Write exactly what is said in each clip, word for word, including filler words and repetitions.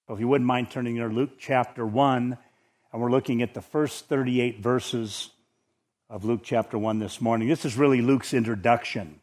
So if you wouldn't mind turning to Luke chapter one, and we're looking at the first thirty-eight verses of Luke chapter one this morning. This is really Luke's introduction.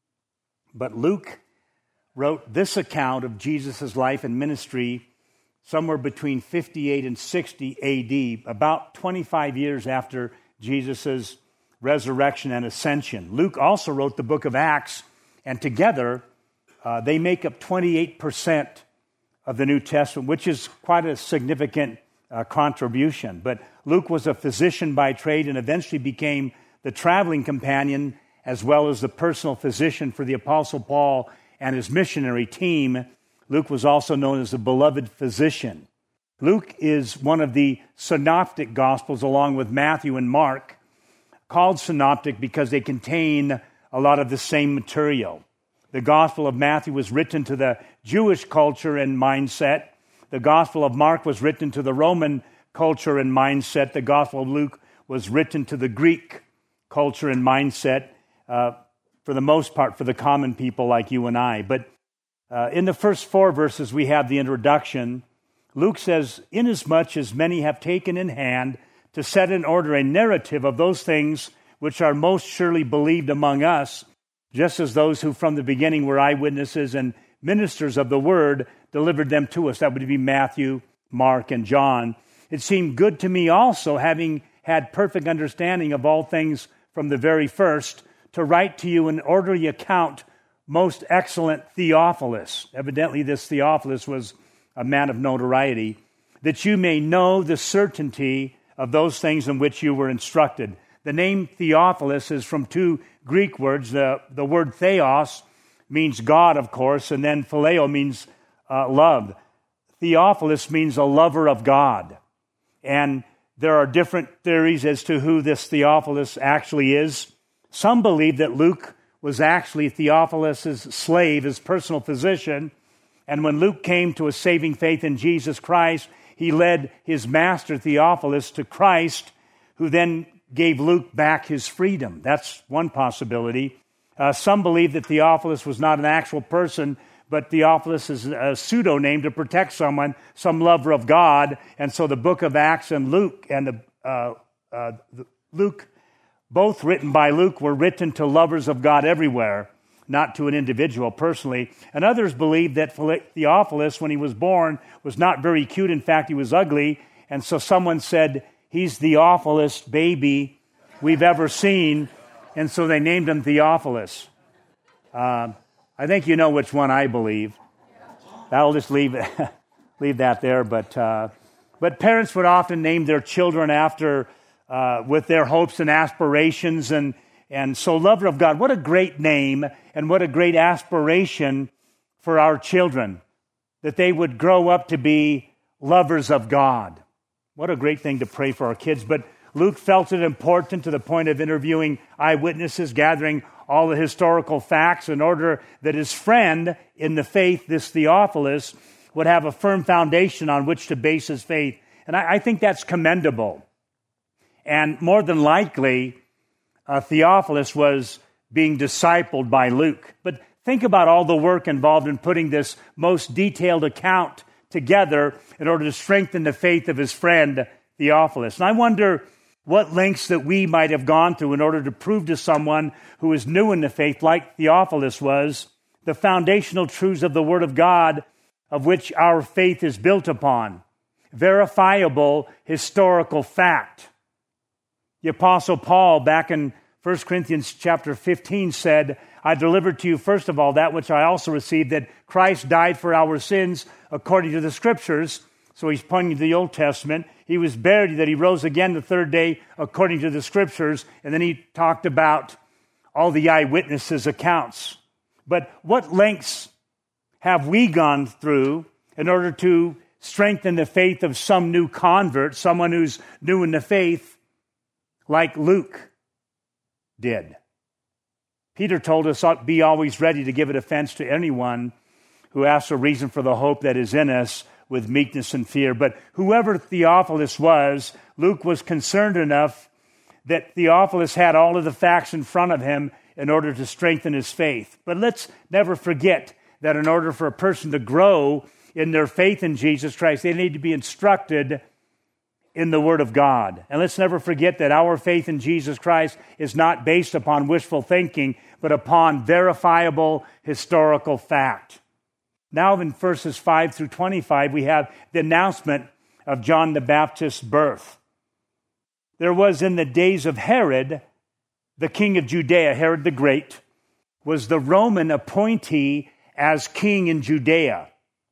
But Luke wrote this account of Jesus' life and ministry somewhere between fifty-eight and sixty A D, about twenty-five years after Jesus' resurrection and ascension. Luke also wrote the book of Acts, and together uh, they make up twenty-eight percent of the New Testament, which is quite a significant uh, contribution. But Luke was a physician by trade and eventually became the traveling companion as well as the personal physician for the Apostle Paul and his missionary team. Luke was also known as the beloved physician. Luke is one of the synoptic gospels along with Matthew and Mark, called synoptic because they contain a lot of the same material. The Gospel of Matthew was written to the Jewish culture and mindset. The Gospel of Mark was written to the Roman culture and mindset. The Gospel of Luke was written to the Greek culture and mindset, uh, for the most part, for the common people like you and I. But uh, in the first four verses, we have the introduction. Luke says, "Inasmuch as many have taken in hand to set in order a narrative of those things which are most surely believed among us, just as those who from the beginning were eyewitnesses and ministers of the word delivered them to us." That would be Matthew, Mark, and John. "It seemed good to me also, having had perfect understanding of all things from the very first, to write to you an orderly account, most excellent Theophilus." Evidently, this Theophilus was a man of notoriety. "That you may know the certainty of those things in which you were instructed." The name Theophilus is from two Greek words. The, the word theos means God, of course, and then phileo means uh, love. Theophilus means a lover of God. And there are different theories as to who this Theophilus actually is. Some believe that Luke was actually Theophilus' slave, his personal physician, and when Luke came to a saving faith in Jesus Christ, he led his master Theophilus to Christ, who then gave Luke back his freedom. That's one possibility. Uh, some believe that Theophilus was not an actual person, but Theophilus is a pseudonym to protect someone, some lover of God. And so the book of Acts and Luke, and the, uh, uh, the Luke, both written by Luke, were written to lovers of God everywhere, not to an individual personally. And others believe that Theophilus, when he was born, was not very cute. In fact, he was ugly. And so someone said, "He's the awfulest baby we've ever seen." And so they named him Theophilus. Uh, I think you know which one I believe. I'll just leave leave that there. But uh, but parents would often name their children after, uh, with their hopes and aspirations. And, and so lover of God, what a great name and what a great aspiration for our children, that they would grow up to be lovers of God. What a great thing to pray for our kids. But Luke felt it important to the point of interviewing eyewitnesses, gathering all the historical facts in order that his friend in the faith, this Theophilus, would have a firm foundation on which to base his faith. And I, I think that's commendable. And more than likely, uh, Theophilus was being discipled by Luke. But think about all the work involved in putting this most detailed account together in order to strengthen the faith of his friend Theophilus. And I wonder what lengths that we might have gone through in order to prove to someone who is new in the faith, like Theophilus was, the foundational truths of the Word of God of which our faith is built upon. Verifiable historical fact. The Apostle Paul, back in First Corinthians chapter fifteen, said, "I delivered to you first of all that which I also received, that Christ died for our sins according to the Scriptures." So he's pointing to the Old Testament. He was buried, that he rose again the third day according to the Scriptures. And then he talked about all the eyewitnesses' accounts. But what lengths have we gone through in order to strengthen the faith of some new convert, someone who's new in the faith, like Luke did? Peter told us, "Be always ready to give a defense to anyone who asks a reason for the hope that is in us with meekness and fear." But whoever Theophilus was, Luke was concerned enough that Theophilus had all of the facts in front of him in order to strengthen his faith. But let's never forget that in order for a person to grow in their faith in Jesus Christ. They need to be instructed in the Word of God. And let's never forget that our faith in Jesus Christ is not based upon wishful thinking, but upon verifiable historical fact. Now in verses five through twenty-five, we have the announcement of John the Baptist's birth. There was in the days of Herod, the king of Judea, Herod the Great, was the Roman appointee as king in Judea.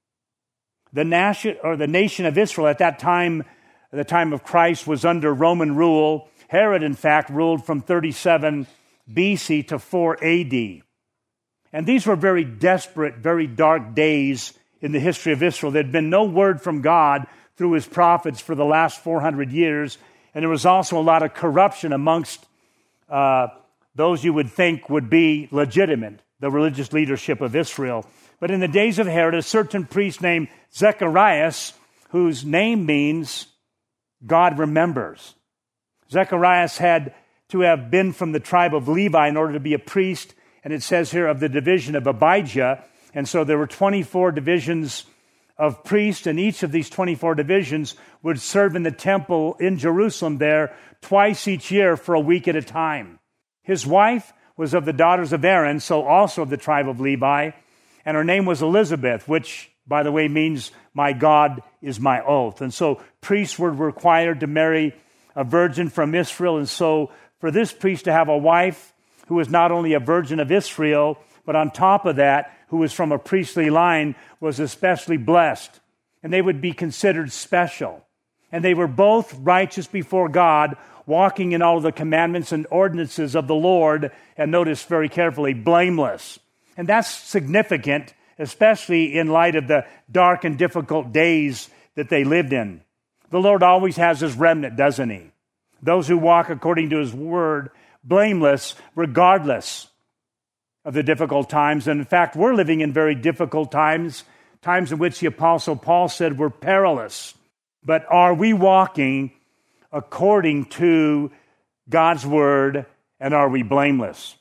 The nation, or the nation of Israel at that time, at the time of Christ, was under Roman rule. Herod, in fact, ruled from thirty-seven B C to four A D. And these were very desperate, very dark days in the history of Israel. There had been no word from God through his prophets for the last four hundred years. And there was also a lot of corruption amongst uh, those you would think would be legitimate, the religious leadership of Israel. But in the days of Herod, a certain priest named Zacharias, whose name means God remembers. Zacharias had to have been from the tribe of Levi in order to be a priest, and it says here of the division of Abijah. And so there were twenty-four divisions of priests, and each of these twenty-four divisions would serve in the temple in Jerusalem there twice each year for a week at a time. His wife was of the daughters of Aaron, so also of the tribe of Levi, and her name was Elizabeth, which, by the way, means my God is my oath. And so priests were required to marry a virgin from Israel, and so for this priest to have a wife who was not only a virgin of Israel, but on top of that, who was from a priestly line, was especially blessed. And they would be considered special. And they were both righteous before God, walking in all of the commandments and ordinances of the Lord, and notice very carefully, blameless. And that's significant, especially in light of the dark and difficult days that they lived in. The Lord always has his remnant, doesn't he? Those who walk according to his word, blameless, regardless of the difficult times. And in fact, we're living in very difficult times, times in which the Apostle Paul said we're perilous. But are we walking according to God's word, and are we blameless?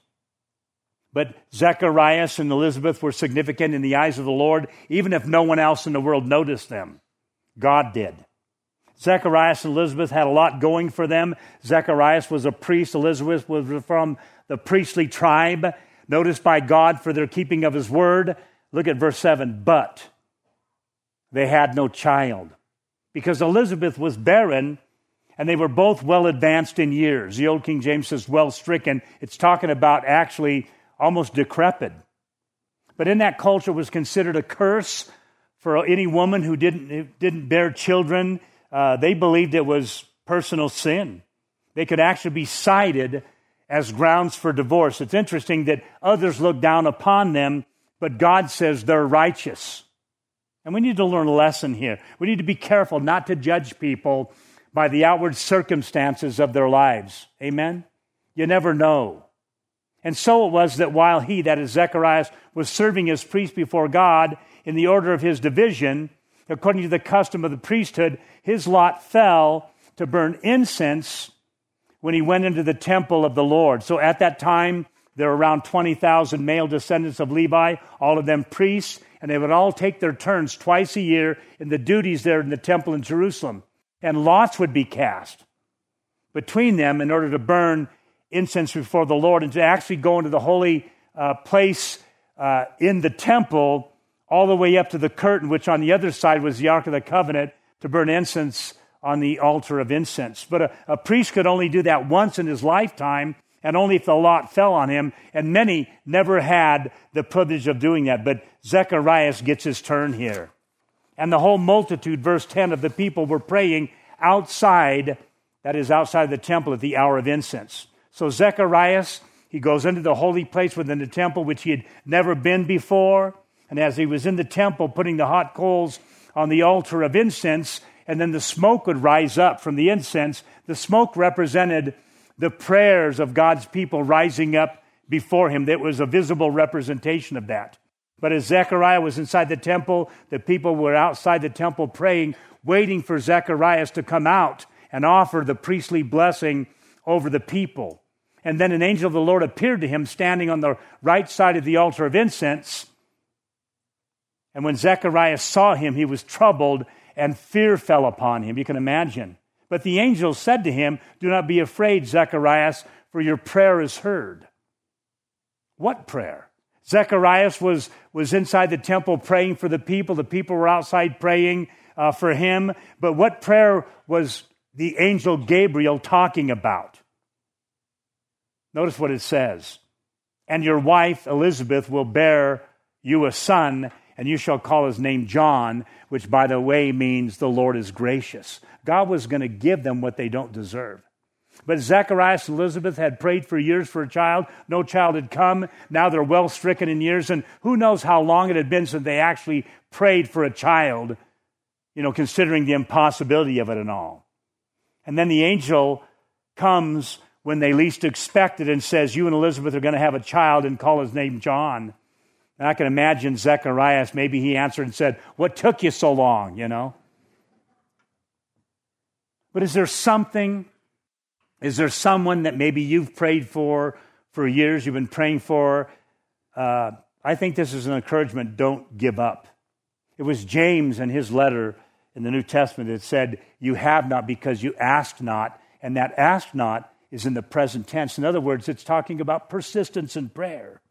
But Zacharias and Elizabeth were significant in the eyes of the Lord, even if no one else in the world noticed them. God did. Zacharias and Elizabeth had a lot going for them. Zacharias was a priest. Elizabeth was from the priestly tribe, noticed by God for their keeping of his word. Look at verse seven. But they had no child, because Elizabeth was barren, and they were both well advanced in years. The Old King James says well stricken. It's talking about actually almost decrepit. But in that culture, it was considered a curse for any woman who didn't, who didn't bear children. Uh, they believed it was personal sin. They could actually be cited as grounds for divorce. It's interesting that others look down upon them, but God says they're righteous. And we need to learn a lesson here. We need to be careful not to judge people by the outward circumstances of their lives. Amen? You never know. And so it was that while he, that is Zacharias, was serving as priest before God in the order of his division, according to the custom of the priesthood, his lot fell to burn incense when he went into the temple of the Lord. So at that time, there were around twenty thousand male descendants of Levi, all of them priests, and they would all take their turns twice a year in the duties there in the temple in Jerusalem. And lots would be cast between them in order to burn incense before the Lord and to actually go into the holy uh, place uh, in the temple all the way up to the curtain, which on the other side was the Ark of the Covenant, to burn incense on the altar of incense. But a, a priest could only do that once in his lifetime, and only if the lot fell on him, and many never had the privilege of doing that. But Zacharias gets his turn here. And the whole multitude, verse ten, of the people were praying outside, that is outside the temple at the hour of incense. So Zacharias, he goes into the holy place within the temple, which he had never been before. And as he was in the temple putting the hot coals on the altar of incense, and then the smoke would rise up from the incense, the smoke represented the prayers of God's people rising up before him. That was a visible representation of that. But as Zechariah was inside the temple, the people were outside the temple praying, waiting for Zacharias to come out and offer the priestly blessing over the people. And then an angel of the Lord appeared to him standing on the right side of the altar of incense. And when Zacharias saw him, he was troubled, and fear fell upon him. You can imagine. But the angel said to him, "Do not be afraid, Zacharias, for your prayer is heard." What prayer? Zacharias was, was inside the temple praying for the people. The people were outside praying uh, for him. But what prayer was the angel Gabriel talking about? Notice what it says. "And your wife Elizabeth will bear you a son, and you shall call his name John," which, by the way, means the Lord is gracious. God was going to give them what they don't deserve. But Zacharias and Elizabeth had prayed for years for a child. No child had come. Now they're well stricken in years, and who knows how long it had been since they actually prayed for a child, you know, considering the impossibility of it and all. And then the angel comes when they least expect it and says, "You and Elizabeth are going to have a child and call his name John." And I can imagine Zacharias, maybe he answered and said, "What took you so long?" You know. But is there something, is there someone that maybe you've prayed for for years, you've been praying for? Uh, I think this is an encouragement. Don't give up. It was James in his letter in the New Testament that said, "You have not because you asked not." And that asked not is in the present tense. In other words, it's talking about persistence in prayer.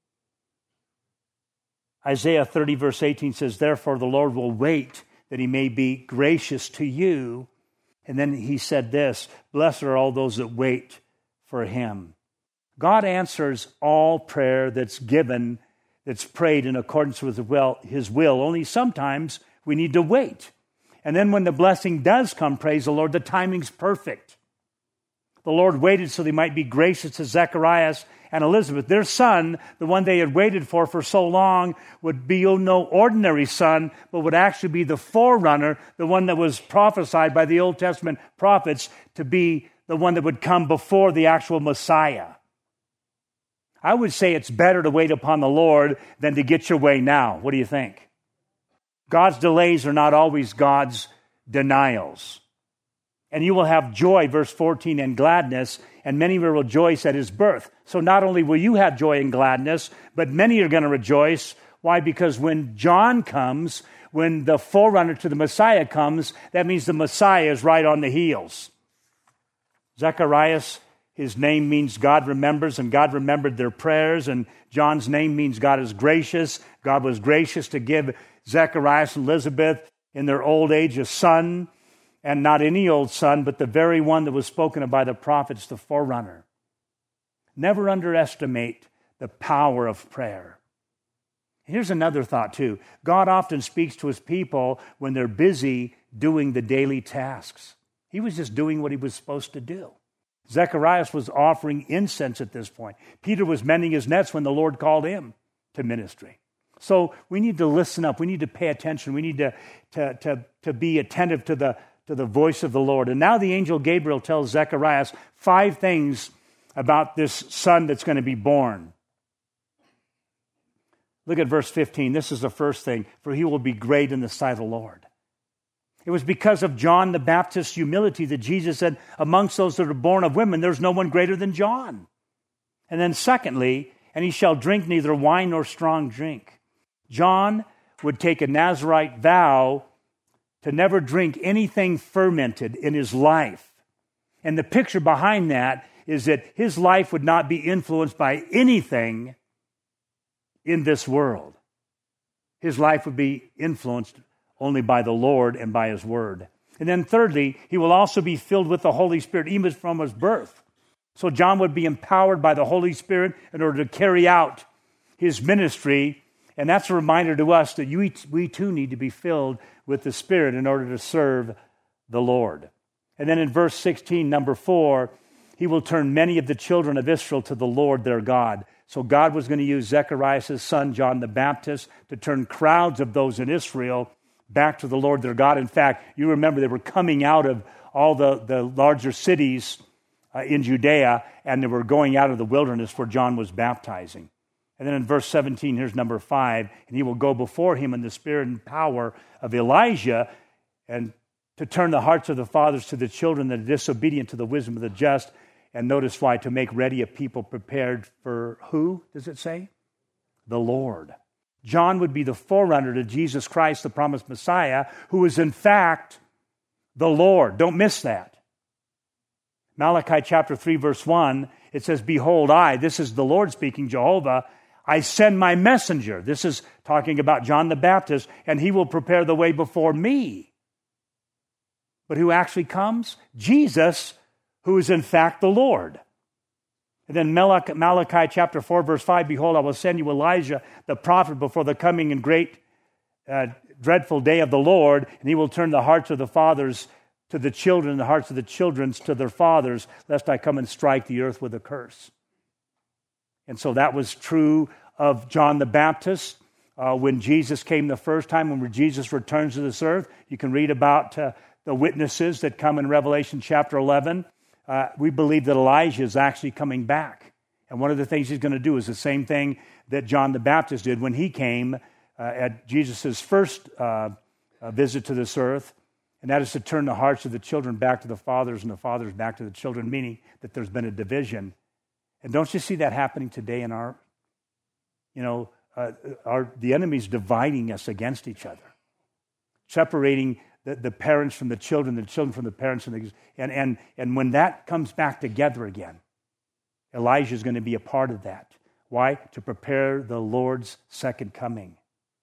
Isaiah thirty verse eighteen says, "Therefore the Lord will wait that he may be gracious to you." And then he said this, "Blessed are all those that wait for him." God answers all prayer that's given, that's prayed in accordance with his will. Only sometimes we need to wait. And then when the blessing does come, praise the Lord, the timing's perfect. The Lord waited so they might be gracious to Zacharias and Elizabeth. Their son, the one they had waited for for so long, would be no ordinary son, but would actually be the forerunner, the one that was prophesied by the Old Testament prophets to be the one that would come before the actual Messiah. I would say it's better to wait upon the Lord than to get your way now. What do you think? God's delays are not always God's denials. And you will have joy, verse fourteen, and gladness, and many will rejoice at his birth. So not only will you have joy and gladness, but many are going to rejoice. Why? Because when John comes, when the forerunner to the Messiah comes, that means the Messiah is right on the heels. Zacharias, his name means God remembers, and God remembered their prayers, and John's name means God is gracious. God was gracious to give Zacharias and Elizabeth in their old age a son, and not any old son, but the very one that was spoken of by the prophets, the forerunner. Never underestimate the power of prayer. Here's another thought too. God often speaks to his people when they're busy doing the daily tasks. He was just doing what he was supposed to do. Zacharias was offering incense at this point. Peter was mending his nets when the Lord called him to ministry. So we need to listen up. We need to pay attention. We need to, to, to, to be attentive to the to the voice of the Lord. And now the angel Gabriel tells Zacharias five things about this son that's going to be born. Look at verse fifteen. This is the first thing. "For he will be great in the sight of the Lord." It was because of John the Baptist's humility that Jesus said, "Amongst those that are born of women, there's no one greater than John." And then secondly, "And he shall drink neither wine nor strong drink." John would take a Nazirite vow to never drink anything fermented in his life. And the picture behind that is that his life would not be influenced by anything in this world. His life would be influenced only by the Lord and by his word. And then thirdly, he will also be filled with the Holy Spirit even from his birth. So John would be empowered by the Holy Spirit in order to carry out his ministry. And that's a reminder to us that you, we too need to be filled with the Spirit in order to serve the Lord. And then in verse sixteen, number four, he will turn many of the children of Israel to the Lord their God. So God was going to use Zacharias' son, John the Baptist, to turn crowds of those in Israel back to the Lord their God. In fact, you remember they were coming out of all the, the larger cities uh, in Judea, and they were going out of the wilderness where John was baptizing. And then in verse seventeen, here's number five, "And he will go before him in the spirit and power of Elijah, and to turn the hearts of the fathers to the children that are disobedient to the wisdom of the just." And notice why, to make ready a people prepared for who, does it say? The Lord. John would be the forerunner to Jesus Christ, the promised Messiah, who is in fact the Lord. Don't miss that. Malachi chapter three, verse one, it says, behold, I, this is the Lord speaking, Jehovah, I send my messenger. This is talking about John the Baptist, and he will prepare the way before me. But who actually comes? Jesus, who is in fact the Lord. And then Malachi, Malachi chapter four, verse five, behold, I will send you Elijah, the prophet, before the coming and great, uh, dreadful day of the Lord, and he will turn the hearts of the fathers to the children, and the hearts of the children to their fathers, lest I come and strike the earth with a curse. And so that was true of John the Baptist. Uh, when Jesus came the first time, when Jesus returns to this earth, you can read about uh, the witnesses that come in Revelation chapter eleven. Uh, we believe that Elijah is actually coming back. And one of the things he's going to do is the same thing that John the Baptist did when he came uh, at Jesus' first uh, uh, visit to this earth, and that is to turn the hearts of the children back to the fathers and the fathers back to the children, meaning that there's been a division. And don't you see that happening today in our, you know, uh, our the enemy's dividing us against each other, separating the, the parents from the children, the children from the parents, and, the, and and and when that comes back together again, Elijah is going to be a part of that. Why? To prepare the Lord's second coming.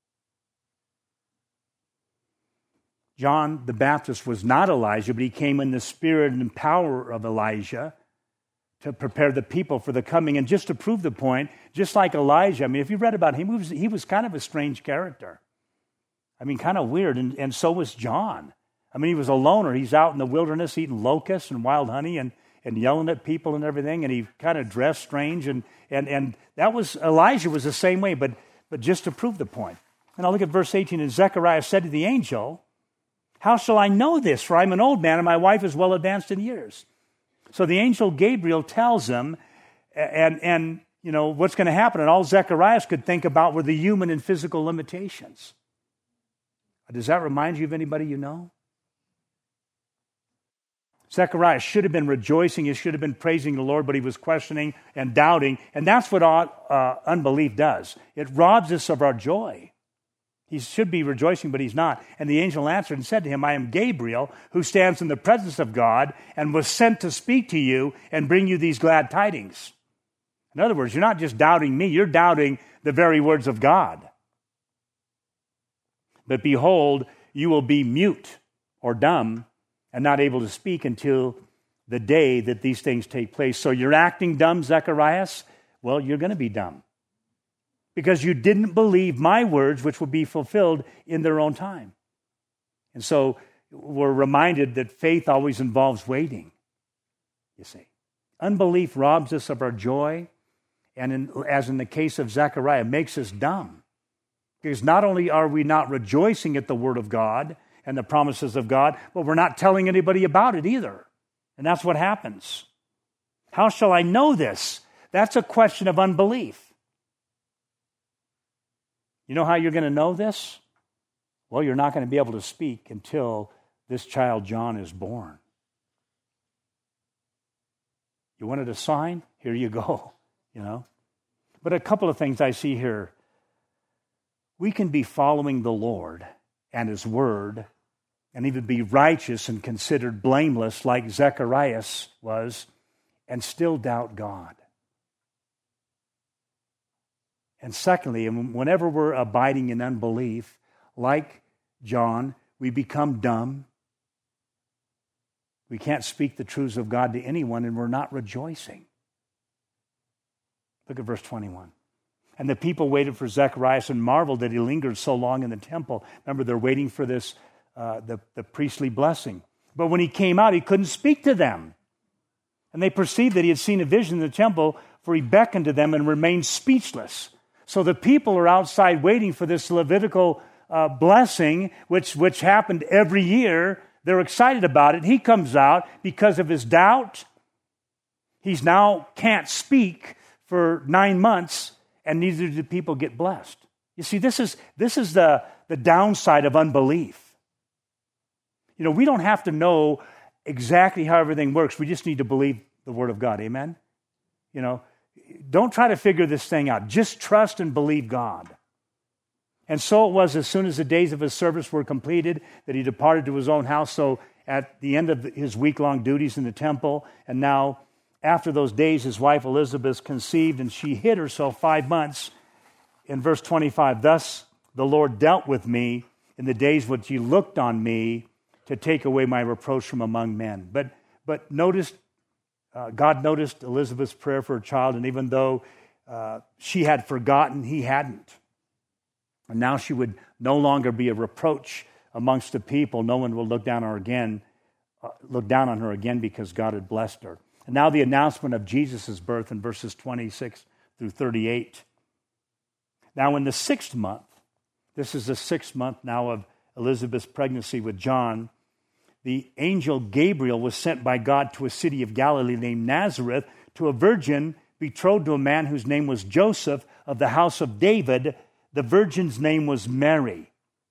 John the Baptist was not Elijah, but he came in the spirit and power of Elijah to prepare the people for the coming. And just to prove the point, just like Elijah, I mean, if you read about him, he was, he was kind of a strange character. I mean, kind of weird, and, and so was John. I mean, he was a loner. He's out in the wilderness eating locusts and wild honey and, and yelling at people and everything, and he kind of dressed strange, and and and that was, Elijah was the same way, but, but just to prove the point. And I'll look at verse eighteen, and Zechariah said to the angel, how shall I know this? For I'm an old man, and my wife is well advanced in years. So the angel Gabriel tells him, and, and you know, what's going to happen. And all Zechariah could think about were the human and physical limitations. Does that remind you of anybody you know? Zechariah should have been rejoicing. He should have been praising the Lord, but he was questioning and doubting. And that's what uh, unbelief does. It robs us of our joy. He should be rejoicing, but he's not. And the angel answered and said to him, I am Gabriel, who stands in the presence of God and was sent to speak to you and bring you these glad tidings. In other words, you're not just doubting me, you're doubting the very words of God. But behold, you will be mute or dumb and not able to speak until the day that these things take place. So you're acting dumb, Zacharias? Well, you're going to be dumb, because you didn't believe my words, which will be fulfilled in their own time. And so we're reminded that faith always involves waiting, you see. Unbelief robs us of our joy, and in, as in the case of Zechariah, makes us dumb. Because not only are we not rejoicing at the word of God and the promises of God, but we're not telling anybody about it either. And that's what happens. How shall I know this? That's a question of unbelief. You know how you're going to know this? Well, you're not going to be able to speak until this child John is born. You wanted a sign? Here you go, you know. But a couple of things I see here. We can be following the Lord and His Word and even be righteous and considered blameless like Zacharias was and still doubt God. And secondly, whenever we're abiding in unbelief, like John, we become dumb. We can't speak the truths of God to anyone, and we're not rejoicing. Look at verse twenty-one. And the people waited for Zacharias and marveled that he lingered so long in the temple. Remember, they're waiting for this, uh, the, the priestly blessing. But when he came out, he couldn't speak to them. And they perceived that he had seen a vision in the temple, for he beckoned to them and remained speechless. So the people are outside waiting for this Levitical uh, blessing, which, which happened every year. They're excited about it. He comes out because of his doubt. He's now can't speak for nine months, and neither do people get blessed. You see, this is, this is the, the downside of unbelief. You know, we don't have to know exactly how everything works. We just need to believe the Word of God. Amen? You know, don't try to figure this thing out. Just trust and believe God. And so it was, as soon as the days of his service were completed, that he departed to his own house. So at the end of his week-long duties in the temple, and now after those days, his wife Elizabeth conceived, and she hid herself five months. In verse twenty-five, thus the Lord dealt with me in the days which he looked on me to take away my reproach from among men. But but notice, uh, God noticed Elizabeth's prayer for her child, and even though uh, she had forgotten, he hadn't. And now she would no longer be a reproach amongst the people. No one will look down on her again, uh, look down on her again because God had blessed her. And now the announcement of Jesus' birth in verses twenty-six through thirty-eight. Now in the sixth month, this is the sixth month now of Elizabeth's pregnancy with John, the angel Gabriel was sent by God to a city of Galilee named Nazareth to a virgin betrothed to a man whose name was Joseph of the house of David. The virgin's name was Mary.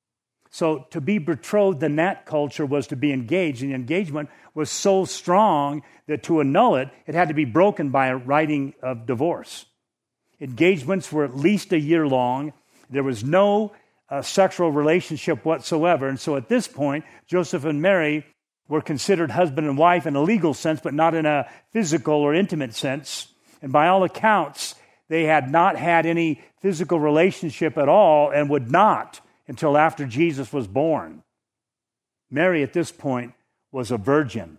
So to be betrothed in that culture was to be engaged, and the engagement was so strong that to annul it, it had to be broken by a writing of divorce. Engagements were at least a year long. There was no uh, sexual relationship whatsoever. And so at this point, Joseph and Mary were considered husband and wife in a legal sense, but not in a physical or intimate sense. And by all accounts, they had not had any physical relationship at all and would not until after Jesus was born. Mary at this point was a virgin.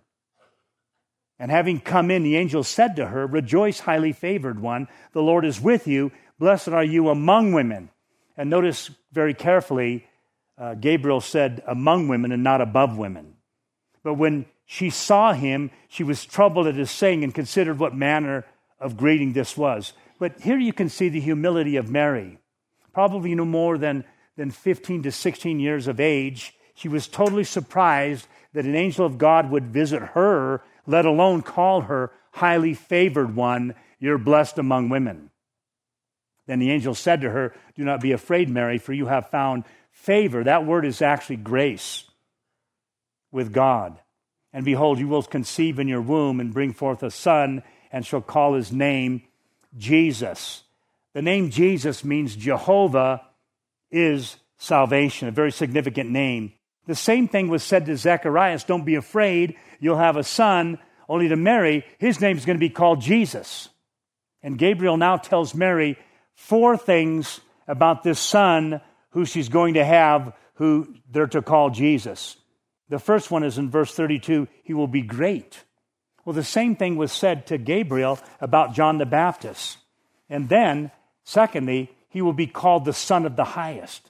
And having come in, the angel said to her, rejoice, highly favored one, the Lord is with you. Blessed are you among women. And notice very carefully, uh, Gabriel said among women and not above women. But when she saw him, she was troubled at his saying and considered what manner of greeting this was. But here you can see the humility of Mary. Probably no more than, than fifteen to sixteen years of age. She was totally surprised that an angel of God would visit her, let alone call her highly favored one. You're blessed among women. Then the angel said to her, do not be afraid, Mary, for you have found favor. That word is actually grace with God. And behold, you will conceive in your womb and bring forth a son, and shall call his name Jesus. The name Jesus means Jehovah is salvation, a very significant name. The same thing was said to Zacharias, don't be afraid, you'll have a son, only to Mary, his name is going to be called Jesus. And Gabriel now tells Mary four things about this son who she's going to have, who they're to call Jesus. The first one is in verse thirty-two, he will be great. Well, the same thing was said to Gabriel about John the Baptist. And then, secondly, he will be called the Son of the Highest.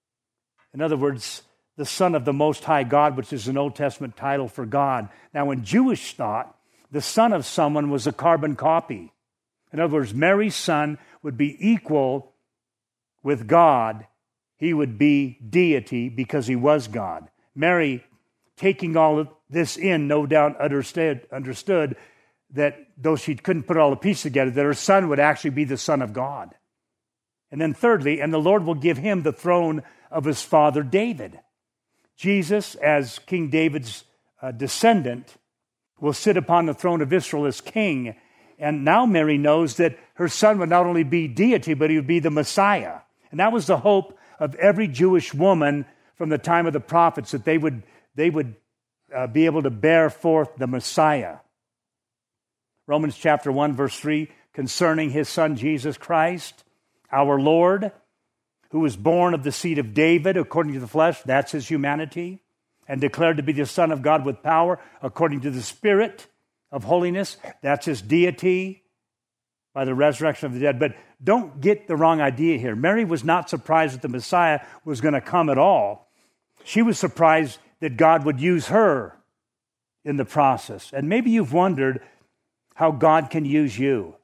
In other words, the Son of the Most High God, which is an Old Testament title for God. Now, in Jewish thought, the son of someone was a carbon copy. In other words, Mary's son would be equal with God. He would be deity because he was God. Mary, taking all of this in, no doubt understood, understood that though she couldn't put all the pieces together, that her son would actually be the Son of God. And then thirdly, and the Lord will give him the throne of his father David. Jesus, as King David's uh, descendant, will sit upon the throne of Israel as king. And now Mary knows that her son would not only be deity, but he would be the Messiah. And that was the hope of every Jewish woman from the time of the prophets, that they would, they would uh, be able to bear forth the Messiah. Romans chapter one, verse three, concerning his son Jesus Christ, our Lord, who was born of the seed of David according to the flesh, that's his humanity, and declared to be the Son of God with power according to the Spirit of holiness, that's his deity by the resurrection of the dead. But don't get the wrong idea here. Mary was not surprised that the Messiah was going to come at all. She was surprised that God would use her in the process. And maybe you've wondered how God can use you.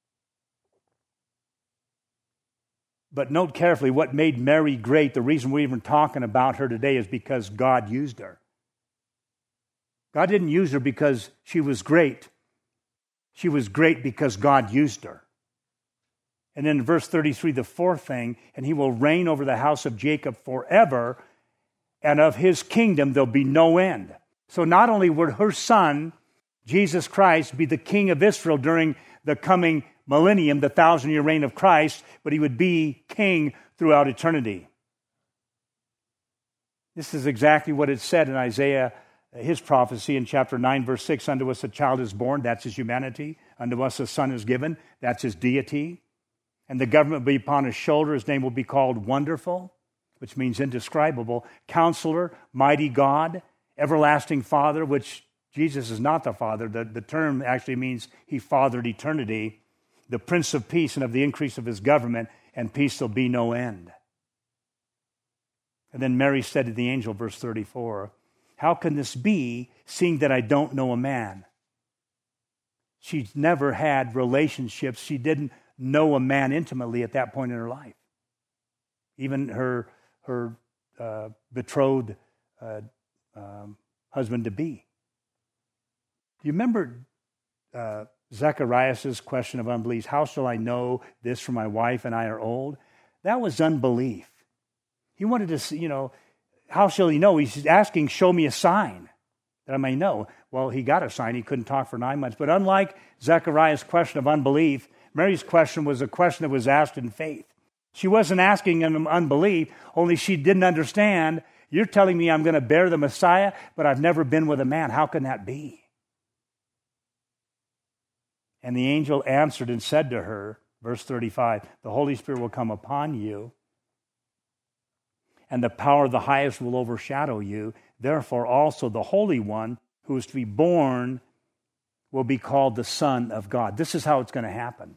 But note carefully, what made Mary great, the reason we're even talking about her today, is because God used her. God didn't use her because she was great. She was great because God used her. And then in verse thirty-three, the fourth thing, and he will reign over the house of Jacob forever, and of his kingdom there'll be no end. So not only would her son, Jesus Christ, be the king of Israel during the coming millennium, the thousand-year reign of Christ, but he would be king throughout eternity. This is exactly what it said in Isaiah, his prophecy in chapter nine, verse six. Unto us a child is born, that's his humanity. Unto us a son is given, that's his deity. And the government will be upon his shoulder. His name will be called Wonderful, which means indescribable. Counselor, Mighty God, Everlasting Father, which Jesus is not the Father. The, the term actually means he fathered eternity. The Prince of Peace, and of the increase of his government, and peace will be no end. And then Mary said to the angel, verse thirty-four, how can this be, seeing that I don't know a man? She's never had relationships. She didn't know a man intimately at that point in her life. Even her, her uh, betrothed uh, um, husband-to-be. You remember uh, Zacharias' question of unbelief, how shall I know this, for my wife and I are old? That was unbelief. He wanted to see, you know, how shall he know? He's asking, show me a sign that I may know. Well, he got a sign. He couldn't talk for nine months. But unlike Zechariah's question of unbelief, Mary's question was a question that was asked in faith. She wasn't asking in unbelief, only she didn't understand. You're telling me I'm going to bear the Messiah, but I've never been with a man. How can that be? And the angel answered and said to her, verse thirty-five, the Holy Spirit will come upon you, and the power of the highest will overshadow you. Therefore also the Holy One who is to be born will be called the Son of God. This is how it's going to happen.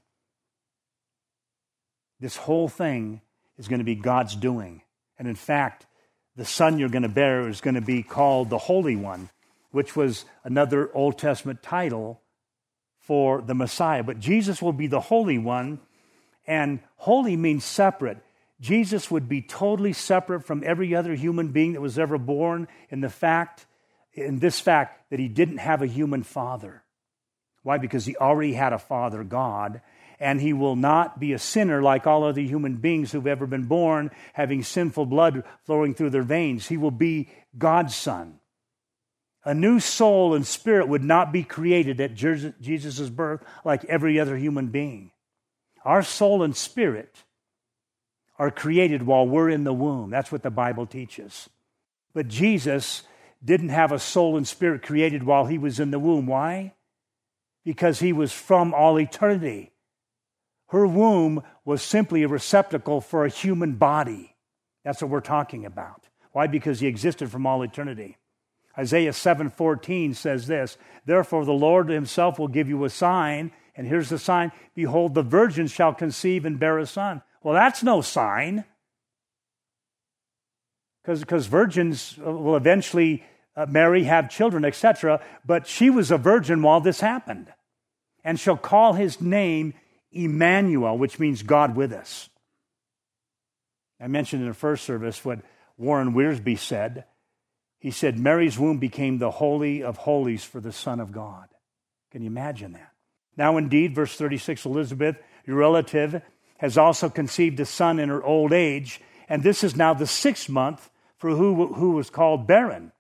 This whole thing is going to be God's doing. And in fact, the son you're going to bear is going to be called the Holy One, which was another Old Testament title for the Messiah. But Jesus will be the Holy One, and holy means separate. Jesus would be totally separate from every other human being that was ever born in the fact, in this fact that he didn't have a human father. Why? Because he already had a father, God, and he will not be a sinner like all other human beings who've ever been born, having sinful blood flowing through their veins. He will be God's son. A new soul and spirit would not be created at Jesus' birth like every other human being. Our soul and spirit are created while we're in the womb. That's what the Bible teaches. But Jesus didn't have a soul and spirit created while he was in the womb. Why? Because he was from all eternity. Her womb was simply a receptacle for a human body. That's what we're talking about. Why? Because he existed from all eternity. Isaiah seven fourteen says this, therefore the Lord himself will give you a sign, and here's the sign, behold, the virgin shall conceive and bear a son. Well, that's no sign, because virgins will eventually uh, marry, have children, et cetera, but she was a virgin while this happened, and shall call his name Emmanuel, which means God with us. I mentioned in the first service what Warren Wiersbe said. He said, Mary's womb became the holy of holies for the Son of God. Can you imagine that? Now indeed, verse thirty-six, Elizabeth, your relative, has also conceived a son in her old age, and this is now the sixth month for who, who was called barren.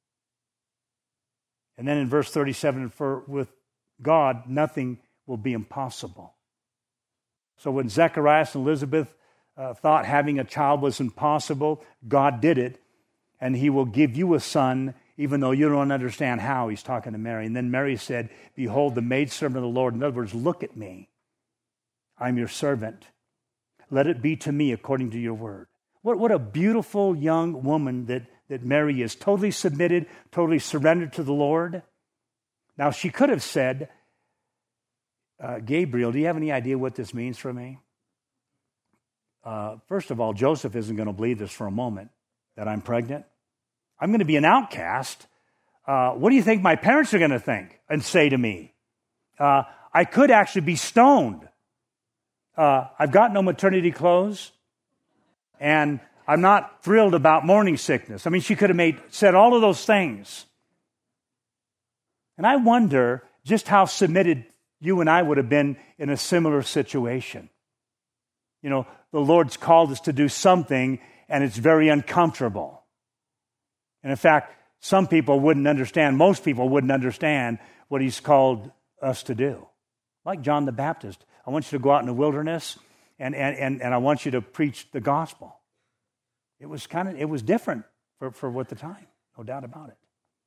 And then in verse thirty-seven, for with God nothing will be impossible. So when Zacharias and Elizabeth uh, thought having a child was impossible, God did it. And he will give you a son, even though you don't understand how. He's talking to Mary. And then Mary said, behold, the maidservant of the Lord. In other words, look at me. I'm your servant. Let it be to me according to your word. What, what a beautiful young woman that, that Mary is. Totally submitted, totally surrendered to the Lord. Now, she could have said, uh, Gabriel, do you have any idea what this means for me? Uh, first of all, Joseph isn't going to believe this for a moment, that I'm pregnant. I'm going to be an outcast. Uh, what do you think my parents are going to think and say to me? Uh, I could actually be stoned. Uh, I've got no maternity clothes, and I'm not thrilled about morning sickness. I mean, she could have made said all of those things. And I wonder just how submitted you and I would have been in a similar situation. You know, the Lord's called us to do something, and it's very uncomfortable. And in fact, some people wouldn't understand, most people wouldn't understand what he's called us to do. Like John the Baptist. I want you to go out in the wilderness and, and, and, and I want you to preach the gospel. It was kind of, it was different for, for what the time, no doubt about it.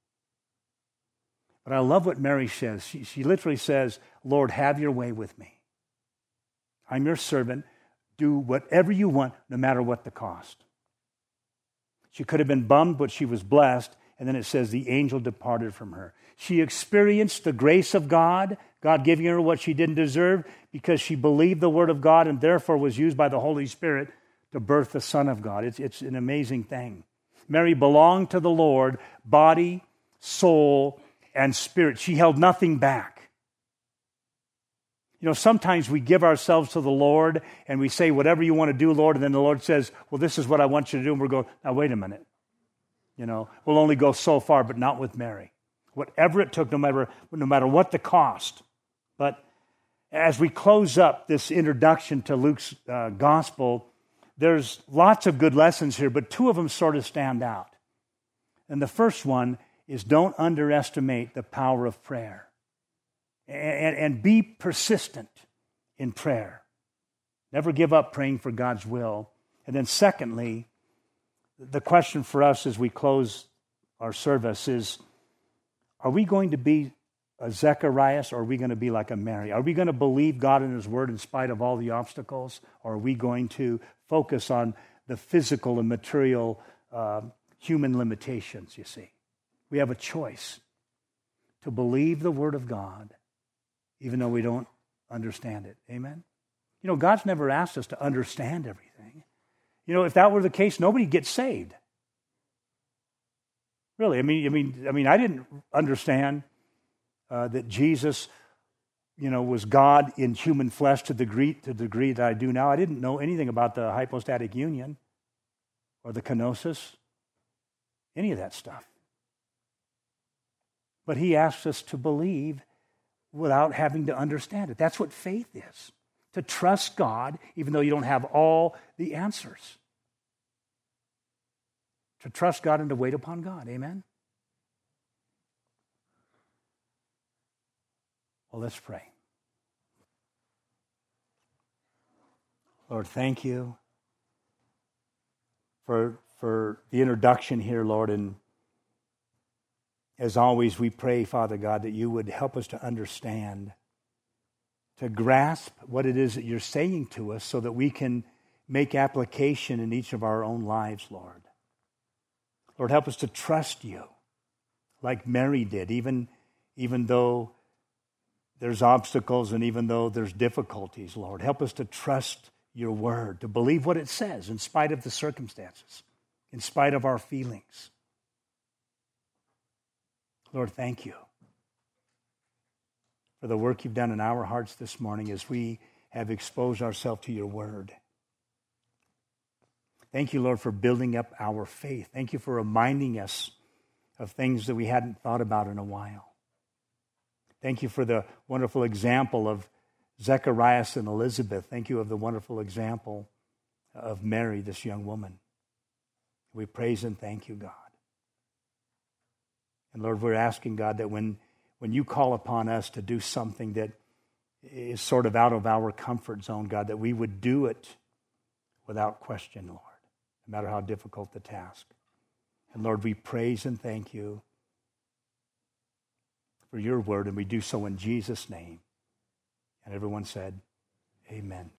But I love what Mary says. She, she literally says, Lord, have your way with me. I'm your servant. Do whatever you want, no matter what the cost. She could have been bummed, but she was blessed. And then it says the angel departed from her. She experienced the grace of God, God giving her what she didn't deserve because she believed the word of God and therefore was used by the Holy Spirit to birth the Son of God. It's, it's an amazing thing. Mary belonged to the Lord, body, soul, and spirit. She held nothing back. You know, sometimes we give ourselves to the Lord and we say, whatever you want to do, Lord, and then the Lord says, well, this is what I want you to do. And we're going, now, wait a minute. You know, we'll only go so far, but not with Mary. Whatever it took, no matter, no matter what the cost. But as we close up this introduction to Luke's uh, gospel, there's lots of good lessons here, but two of them sort of stand out. And the first one is don't underestimate the power of prayer. And, and be persistent in prayer. Never give up praying for God's will. And then secondly, the question for us as we close our service is, are we going to be a Zacharias or are we going to be like a Mary? Are we going to believe God in His Word in spite of all the obstacles? Or are we going to focus on the physical and material uh, human limitations, you see? We have a choice to believe the Word of God even though we don't understand it. Amen? You know, God's never asked us to understand everything. You know, if that were the case, nobody gets saved. Really, I mean, I mean, I mean, I didn't understand uh, that Jesus, you know, was God in human flesh to the degree to the degree that I do now. I didn't know anything about the hypostatic union or the kenosis, any of that stuff. But He asks us to believe without having to understand it. That's what faith is. To trust God, even though you don't have all the answers. To trust God and to wait upon God. Amen? Well, let's pray. Lord, thank you for, for the introduction here, Lord. And as always, we pray, Father God, that you would help us to understand, to grasp what it is that you're saying to us so that we can make application in each of our own lives, Lord. Lord, help us to trust you like Mary did, even, even though there's obstacles and even though there's difficulties, Lord. Help us to trust your word, to believe what it says in spite of the circumstances, in spite of our feelings. Lord, thank you for the work you've done in our hearts this morning as we have exposed ourselves to your word. Thank you, Lord, for building up our faith. Thank you for reminding us of things that we hadn't thought about in a while. Thank you for the wonderful example of Zacharias and Elizabeth. Thank you for the wonderful example of Mary, this young woman. We praise and thank you, God. And Lord, we're asking, God, that when, when you call upon us to do something that is sort of out of our comfort zone, God, that we would do it without question, Lord, no matter how difficult the task. And Lord, we praise and thank you for your word, and we do so in Jesus' name. And everyone said, amen.